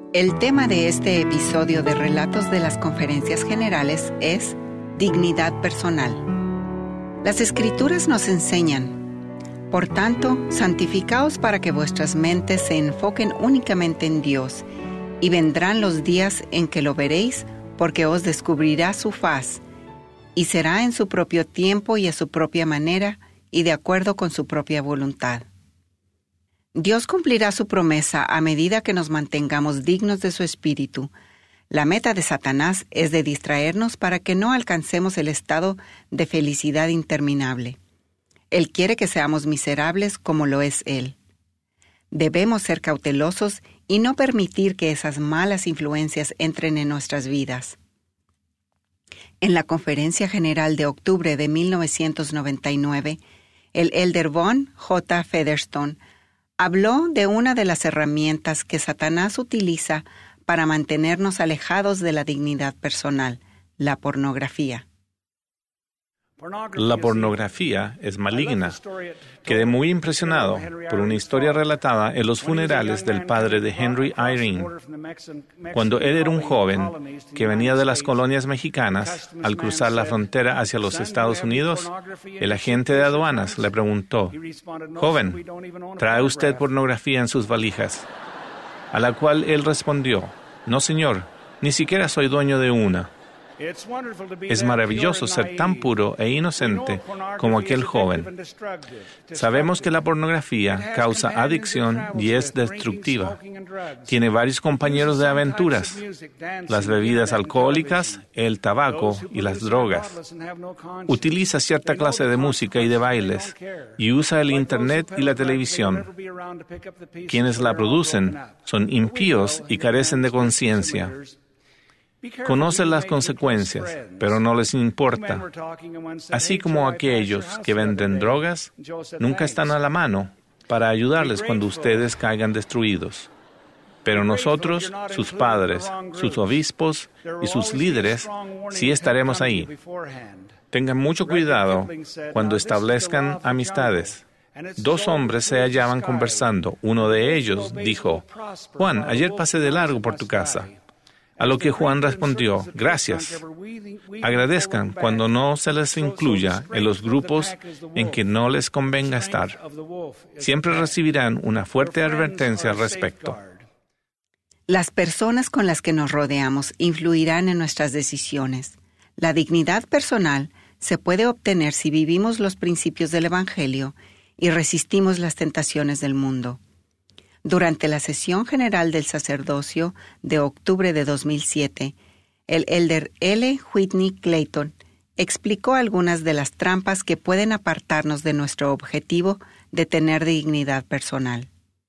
El tema de este episodio de Relatos de las Conferencias Generales es dignidad personal. Las Escrituras nos enseñan: por tanto, santificaos para que vuestras mentes se enfoquen únicamente en Dios, y vendrán los días en que lo veréis, porque os descubrirá su faz, y será en su propio tiempo y a su propia manera, y de acuerdo con su propia voluntad. Dios cumplirá su promesa a medida que nos mantengamos dignos de su espíritu. La meta de Satanás es de distraernos para que no alcancemos el estado de felicidad interminable. Él quiere que seamos miserables como lo es Él. Debemos ser cautelosos y no permitir que esas malas influencias entren en nuestras vidas. En la Conferencia General de octubre de 1999, el elder Von J. Featherstone habló de una de las herramientas que Satanás utiliza para mantenernos alejados de la dignidad personal: la pornografía. La pornografía es maligna. Quedé muy impresionado por una historia relatada en los funerales del padre de Henry Eyring. Cuando él era un joven que venía de las colonias mexicanas, al cruzar la frontera hacia los Estados Unidos, el agente de aduanas le preguntó: «Joven, ¿trae usted pornografía en sus valijas?», a la cual él respondió: «No, señor, ni siquiera soy dueño de una». Es maravilloso ser tan puro e inocente como aquel joven. Sabemos que la pornografía causa adicción y es destructiva. Tiene varios compañeros de aventuras: las bebidas alcohólicas, el tabaco y las drogas. Utiliza cierta clase de música y de bailes, y usa el Internet y la televisión. Quienes la producen son impíos y carecen de conciencia. Conocen las consecuencias, pero no les importa. Así como aquellos que venden drogas nunca están a la mano para ayudarles cuando ustedes caigan destruidos. Pero nosotros, sus padres, sus obispos y sus líderes, sí estaremos ahí. Tengan mucho cuidado cuando establezcan amistades. Dos hombres se hallaban conversando. Uno de ellos dijo: «Juan, ayer pasé de largo por tu casa». A lo que Juan respondió: «Gracias. Agradezcan cuando no se les incluya en los grupos en que no les convenga estar. Siempre recibirán una fuerte advertencia al respecto». Las personas con las que nos rodeamos influirán en nuestras decisiones. La dignidad personal se puede obtener si vivimos los principios del Evangelio y resistimos las tentaciones del mundo. Durante la sesión general del sacerdocio de octubre de 2007, el elder L. Whitney Clayton explicó algunas de las trampas que pueden apartarnos de nuestro objetivo de tener dignidad personal.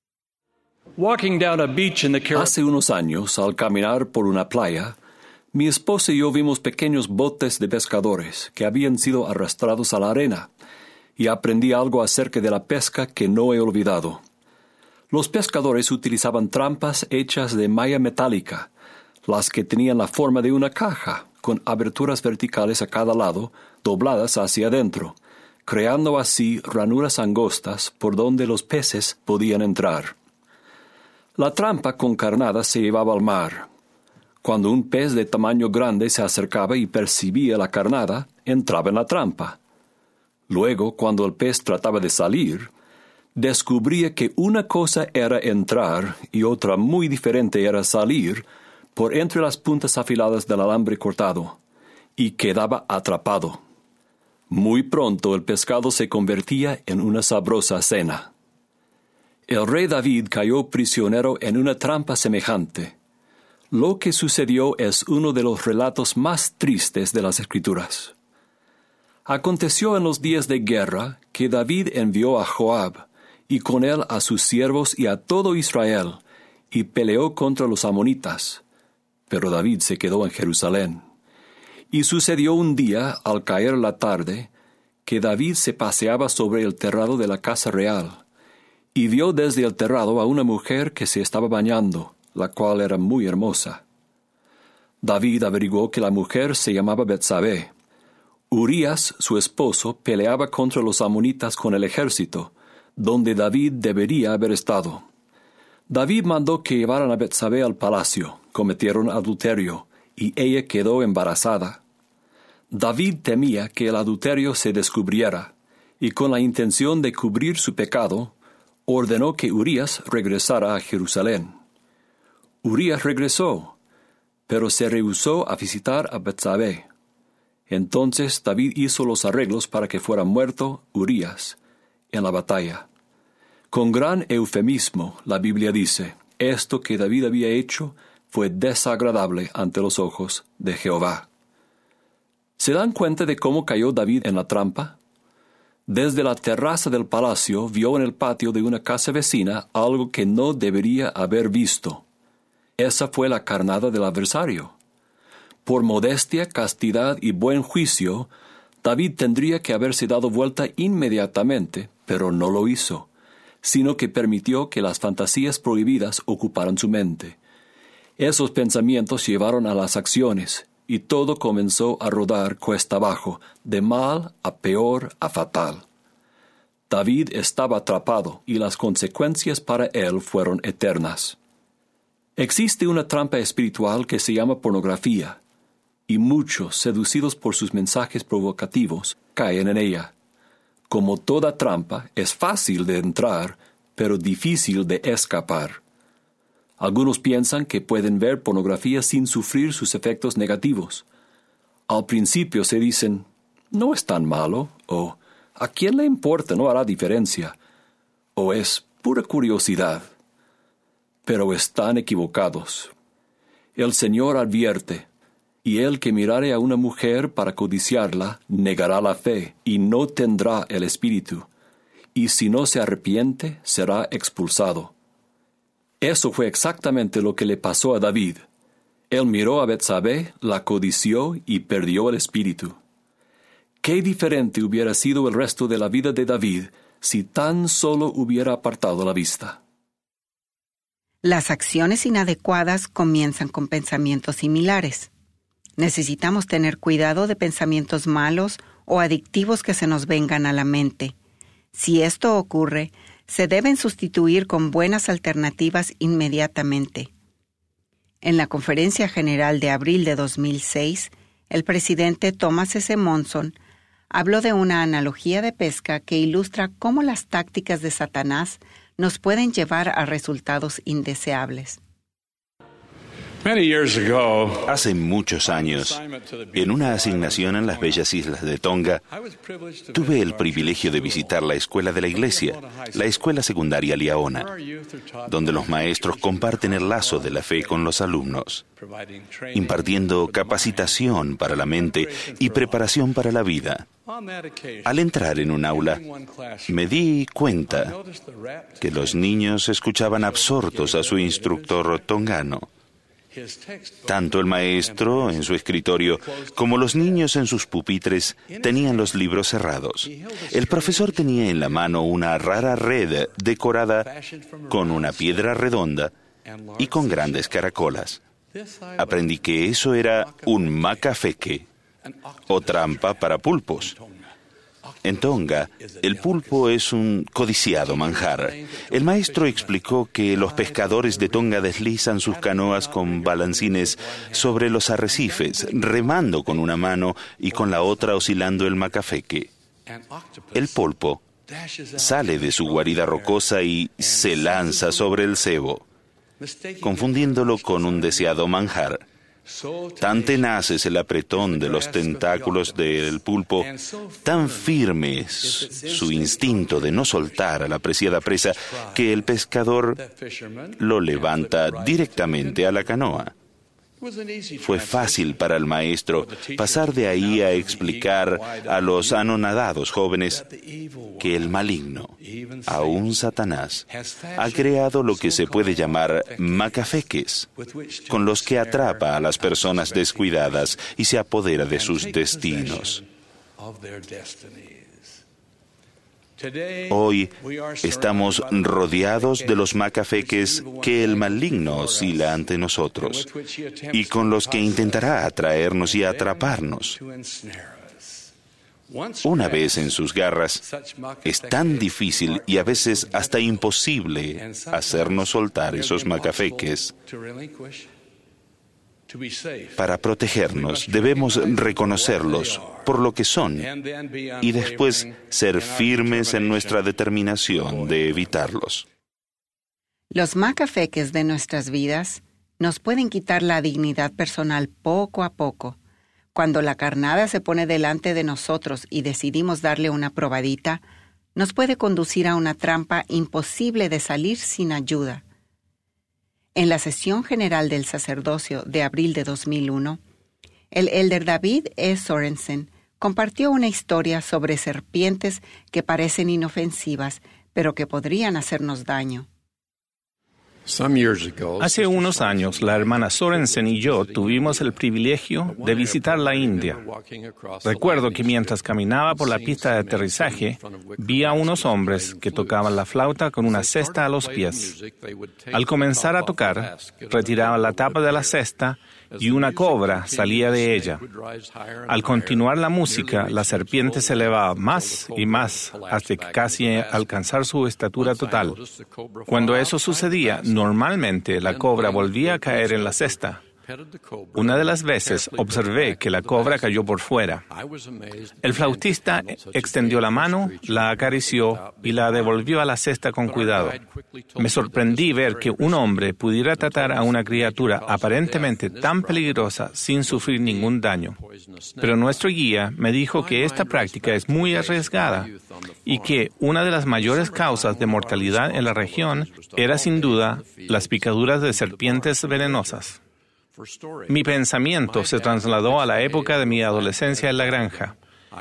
Hace unos años, al caminar por una playa, mi esposa y yo vimos pequeños botes de pescadores que habían sido arrastrados a la arena, y aprendí algo acerca de la pesca que no he olvidado. Los pescadores utilizaban trampas hechas de malla metálica, las que tenían la forma de una caja, con aberturas verticales a cada lado, dobladas hacia adentro, creando así ranuras angostas por donde los peces podían entrar. La trampa con carnada se llevaba al mar. Cuando un pez de tamaño grande se acercaba y percibía la carnada, entraba en la trampa. Luego, cuando el pez trataba de salir, descubría que una cosa era entrar y otra muy diferente era salir por entre las puntas afiladas del alambre cortado, y quedaba atrapado. Muy pronto el pescado se convertía en una sabrosa cena. El rey David cayó prisionero en una trampa semejante. Lo que sucedió es uno de los relatos más tristes de las Escrituras. Aconteció en los días de guerra que David envió a Joab, y con él a sus siervos y a todo Israel, y peleó contra los amonitas. Pero David se quedó en Jerusalén. Y sucedió un día, al caer la tarde, que David se paseaba sobre el terrado de la casa real, y vio desde el terrado a una mujer que se estaba bañando, la cual era muy hermosa. David averiguó que la mujer se llamaba Betsabé. Urías, su esposo, peleaba contra los amonitas con el ejército, donde David debería haber estado. David mandó que llevaran a Betsabé al palacio, cometieron adulterio, y ella quedó embarazada. David temía que el adulterio se descubriera, y con la intención de cubrir su pecado, ordenó que Urías regresara a Jerusalén. Urías regresó, pero se rehusó a visitar a Betsabé. Entonces David hizo los arreglos para que fuera muerto Urías en la batalla. Con gran eufemismo, la Biblia dice, esto que David había hecho fue desagradable ante los ojos de Jehová. ¿Se dan cuenta de cómo cayó David en la trampa? Desde la terraza del palacio vio en el patio de una casa vecina algo que no debería haber visto. Esa fue la carnada del adversario. Por modestia, castidad y buen juicio, David tendría que haberse dado vuelta inmediatamente, pero no lo hizo, sino que permitió que las fantasías prohibidas ocuparan su mente. Esos pensamientos llevaron a las acciones, y todo comenzó a rodar cuesta abajo, de mal a peor a fatal. David estaba atrapado, y las consecuencias para él fueron eternas. Existe una trampa espiritual que se llama pornografía, y muchos, seducidos por sus mensajes provocativos, caen en ella. Como toda trampa, es fácil de entrar, pero difícil de escapar. Algunos piensan que pueden ver pornografía sin sufrir sus efectos negativos. Al principio se dicen, no es tan malo, o ¿a quién le importa? No hará diferencia, o es pura curiosidad. Pero están equivocados. El Señor advierte, y el que mirare a una mujer para codiciarla, negará la fe, y no tendrá el espíritu, y si no se arrepiente, será expulsado. Eso fue exactamente lo que le pasó a David. Él miró a Betsabé, la codició y perdió el espíritu. Qué diferente hubiera sido el resto de la vida de David si tan solo hubiera apartado la vista. Las acciones inadecuadas comienzan con pensamientos similares. Necesitamos tener cuidado de pensamientos malos o adictivos que se nos vengan a la mente. Si esto ocurre, se deben sustituir con buenas alternativas inmediatamente. En la Conferencia General de abril de 2006, el presidente Thomas S. Monson habló de una analogía de pesca que ilustra cómo las tácticas de Satanás nos pueden llevar a resultados indeseables. Hace muchos años, en una asignación en las bellas islas de Tonga, tuve el privilegio de visitar la escuela de la iglesia, la escuela secundaria Liaona, donde los maestros comparten el lazo de la fe con los alumnos, impartiendo capacitación para la mente y preparación para la vida. Al entrar en un aula, me di cuenta que los niños escuchaban absortos a su instructor tongano. Tanto el maestro en su escritorio como los niños en sus pupitres tenían los libros cerrados. El profesor tenía en la mano una rara red decorada con una piedra redonda y con grandes caracolas. Aprendí que eso era un macafeque, o trampa para pulpos. En Tonga, el pulpo es un codiciado manjar. El maestro explicó que los pescadores de Tonga deslizan sus canoas con balancines sobre los arrecifes, remando con una mano y con la otra oscilando el macafeque. El pulpo sale de su guarida rocosa y se lanza sobre el cebo, confundiéndolo con un deseado manjar. Tan tenaz es el apretón de los tentáculos del pulpo, tan firme es su instinto de no soltar a la preciada presa, que el pescador lo levanta directamente a la canoa. Fue fácil para el maestro pasar de ahí a explicar a los anonadados jóvenes que el maligno, aún Satanás, ha creado lo que se puede llamar macafeques, con los que atrapa a las personas descuidadas y se apodera de sus destinos. Hoy estamos rodeados de los macafeques que el maligno oscila ante nosotros y con los que intentará atraernos y atraparnos. Una vez en sus garras, es tan difícil y a veces hasta imposible hacernos soltar esos macafeques. Para protegernos, debemos reconocerlos por lo que son y después ser firmes en nuestra determinación de evitarlos. Los macafeques de nuestras vidas nos pueden quitar la dignidad personal poco a poco. Cuando la carnada se pone delante de nosotros y decidimos darle una probadita, nos puede conducir a una trampa imposible de salir sin ayuda. En la sesión general del sacerdocio de abril de 2001, el elder David E. Sorensen compartió una historia sobre serpientes que parecen inofensivas, pero que podrían hacernos daño. Hace unos años, la hermana Sorensen y yo tuvimos el privilegio de visitar la India. Recuerdo que mientras caminaba por la pista de aterrizaje, vi a unos hombres que tocaban la flauta con una cesta a los pies. Al comenzar a tocar, retiraban la tapa de la cesta y una cobra salía de ella. Al continuar la música, la serpiente se elevaba más y más hasta casi alcanzar su estatura total. Cuando eso sucedía, normalmente la cobra volvía a caer en la cesta. Una de las veces observé que la cobra cayó por fuera. El flautista extendió la mano, la acarició y la devolvió a la cesta con cuidado. Me sorprendí ver que un hombre pudiera tratar a una criatura aparentemente tan peligrosa sin sufrir ningún daño. Pero nuestro guía me dijo que esta práctica es muy arriesgada y que una de las mayores causas de mortalidad en la región era sin duda las picaduras de serpientes venenosas. Mi pensamiento se trasladó a la época de mi adolescencia en la granja.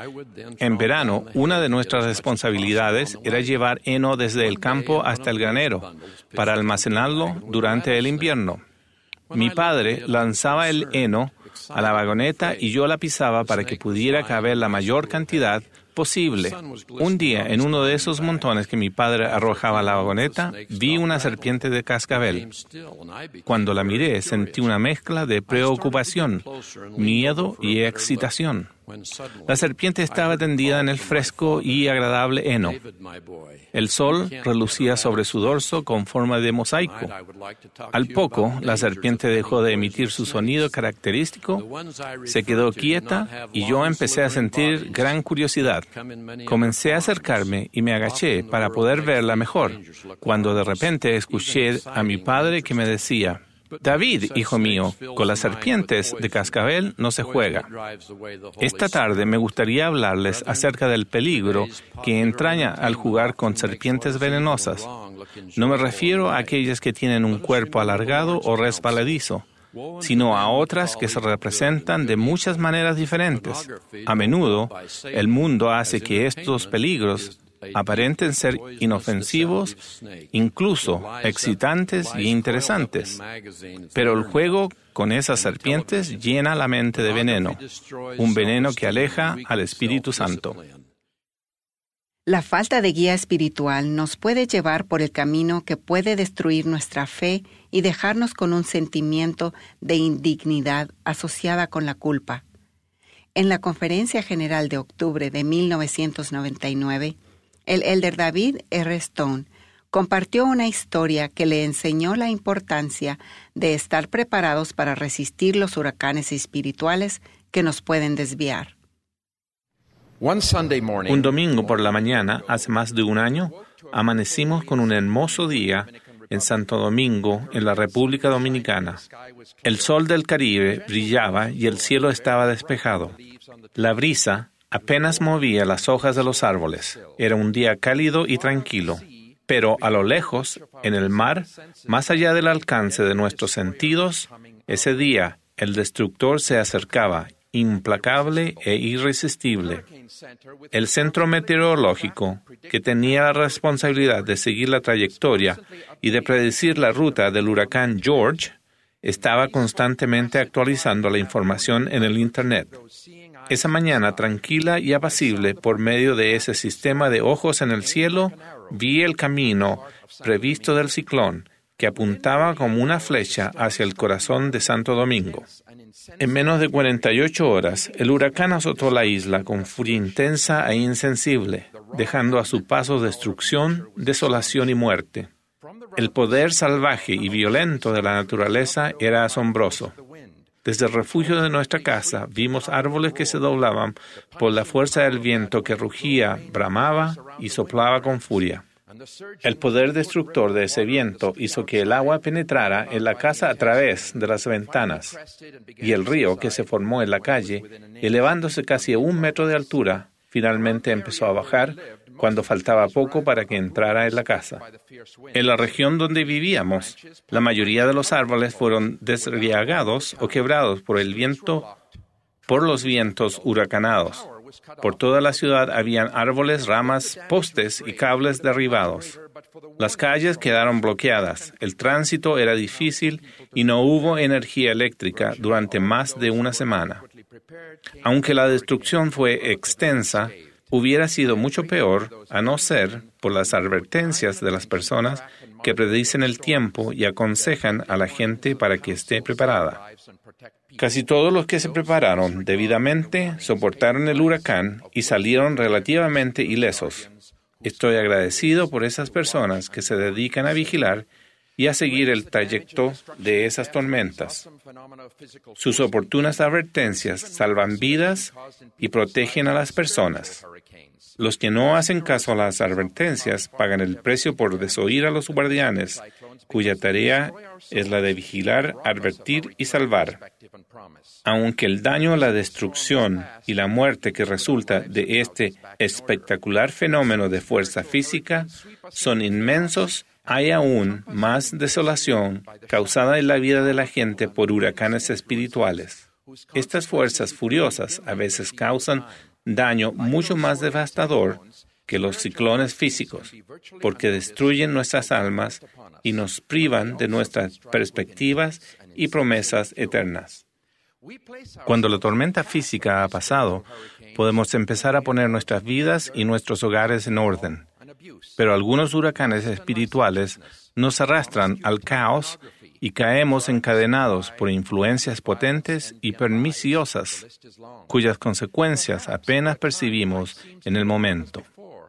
En verano, una de nuestras responsabilidades era llevar heno desde el campo hasta el granero para almacenarlo durante el invierno. Mi padre lanzaba el heno a la vagoneta y yo la pisaba para que pudiera caber la mayor cantidad posible. Un día, en uno de esos montones que mi padre arrojaba a la vagoneta, vi una serpiente de cascabel. Cuando la miré, sentí una mezcla de preocupación, miedo y excitación. La serpiente estaba tendida en el fresco y agradable heno. El sol relucía sobre su dorso con forma de mosaico. Al poco, la serpiente dejó de emitir su sonido característico, se quedó quieta y yo empecé a sentir gran curiosidad. Comencé a acercarme y me agaché para poder verla mejor, cuando de repente escuché a mi padre que me decía: «David, hijo mío, con las serpientes de cascabel no se juega». Esta tarde me gustaría hablarles acerca del peligro que entraña al jugar con serpientes venenosas. No me refiero a aquellas que tienen un cuerpo alargado o resbaladizo, sino a otras que se representan de muchas maneras diferentes. A menudo, el mundo hace que estos peligros aparenten ser inofensivos, incluso excitantes y interesantes. Pero el juego con esas serpientes llena la mente de veneno, un veneno que aleja al Espíritu Santo. La falta de guía espiritual nos puede llevar por el camino que puede destruir nuestra fe y dejarnos con un sentimiento de indignidad asociada con la culpa. En la Conferencia General de octubre de 1999, el elder David R. Stone compartió una historia que le enseñó la importancia de estar preparados para resistir los huracanes espirituales que nos pueden desviar. Un domingo por la mañana, hace más de un año, amanecimos con un hermoso día en Santo Domingo, en la República Dominicana. El sol del Caribe brillaba y el cielo estaba despejado. La brisa apenas movía las hojas de los árboles. Era un día cálido y tranquilo. Pero a lo lejos, en el mar, más allá del alcance de nuestros sentidos, ese día el destructor se acercaba, implacable e irresistible. El centro meteorológico, que tenía la responsabilidad de seguir la trayectoria y de predecir la ruta del huracán George, estaba constantemente actualizando la información en el Internet. Esa mañana, tranquila y apacible, por medio de ese sistema de ojos en el cielo, vi el camino previsto del ciclón, que apuntaba como una flecha hacia el corazón de Santo Domingo. En menos de 48 horas, el huracán azotó la isla con furia intensa e insensible, dejando a su paso destrucción, desolación y muerte. El poder salvaje y violento de la naturaleza era asombroso. Desde el refugio de nuestra casa vimos árboles que se doblaban por la fuerza del viento que rugía, bramaba y soplaba con furia. El poder destructor de ese viento hizo que el agua penetrara en la casa a través de las ventanas, y el río que se formó en la calle, elevándose casi a 1 metro de altura, finalmente empezó a bajar cuando faltaba poco para que entrara en la casa. En la región donde vivíamos, la mayoría de los árboles fueron desriagados o quebrados por los vientos huracanados. Por toda la ciudad habían árboles, ramas, postes y cables derribados. Las calles quedaron bloqueadas, el tránsito era difícil y no hubo energía eléctrica durante más de 1 semana. Aunque la destrucción fue extensa, hubiera sido mucho peor a no ser por las advertencias de las personas que predicen el tiempo y aconsejan a la gente para que esté preparada. Casi todos los que se prepararon debidamente soportaron el huracán y salieron relativamente ilesos. Estoy agradecido por esas personas que se dedican a vigilar y a seguir el trayecto de esas tormentas. Sus oportunas advertencias salvan vidas y protegen a las personas. Los que no hacen caso a las advertencias pagan el precio por desoír a los guardianes, cuya tarea es la de vigilar, advertir y salvar. Aunque el daño, la destrucción y la muerte que resulta de este espectacular fenómeno de fuerza física son inmensos, hay aún más desolación causada en la vida de la gente por huracanes espirituales. Estas fuerzas furiosas a veces causan daño mucho más devastador que los ciclones físicos, porque destruyen nuestras almas y nos privan de nuestras perspectivas y promesas eternas. Cuando la tormenta física ha pasado, podemos empezar a poner nuestras vidas y nuestros hogares en orden. Pero algunos huracanes espirituales nos arrastran al caos y caemos encadenados por influencias potentes y perniciosas, cuyas consecuencias apenas percibimos en el momento.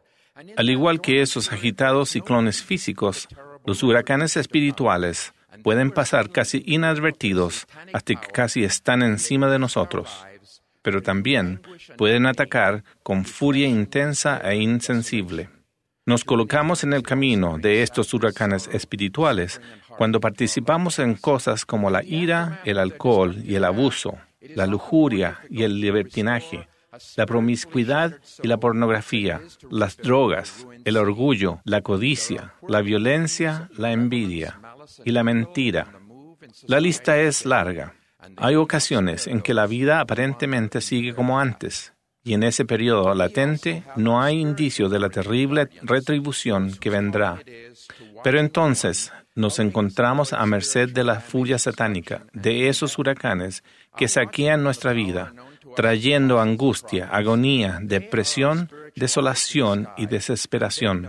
Al igual que esos agitados ciclones físicos, los huracanes espirituales pueden pasar casi inadvertidos hasta que casi están encima de nosotros, pero también pueden atacar con furia intensa e insensible. Nos colocamos en el camino de estos huracanes espirituales cuando participamos en cosas como la ira, el alcohol y el abuso, la lujuria y el libertinaje, la promiscuidad y la pornografía, las drogas, el orgullo, la codicia, la violencia, la envidia y la mentira. La lista es larga. Hay ocasiones en que la vida aparentemente sigue como antes, y en ese periodo latente no hay indicio de la terrible retribución que vendrá. Pero entonces nos encontramos a merced de la furia satánica, de esos huracanes que saquean nuestra vida, trayendo angustia, agonía, depresión, desolación y desesperación.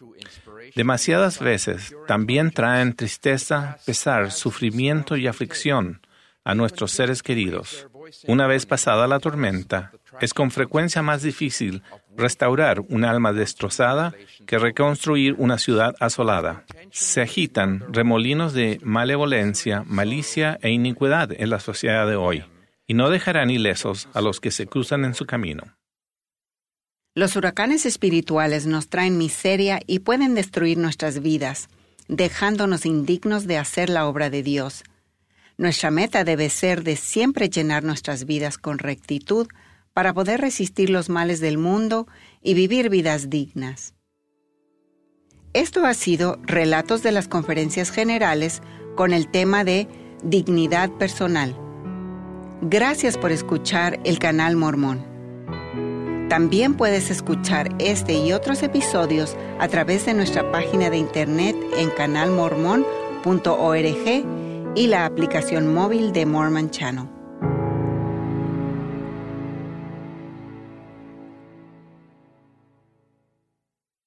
Demasiadas veces también traen tristeza, pesar, sufrimiento y aflicción a nuestros seres queridos. Una vez pasada la tormenta, es con frecuencia más difícil restaurar un alma destrozada que reconstruir una ciudad asolada. Se agitan remolinos de malevolencia, malicia e iniquidad en la sociedad de hoy, y no dejarán ilesos a los que se cruzan en su camino. Los huracanes espirituales nos traen miseria y pueden destruir nuestras vidas, dejándonos indignos de hacer la obra de Dios. Nuestra meta debe ser de siempre llenar nuestras vidas con rectitud para poder resistir los males del mundo y vivir vidas dignas. Esto ha sido Relatos de las Conferencias Generales con el tema de Dignidad Personal. Gracias por escuchar el Canal Mormón. También puedes escuchar este y otros episodios a través de nuestra página de internet en canalmormon.org y la aplicación móvil de Mormon Channel.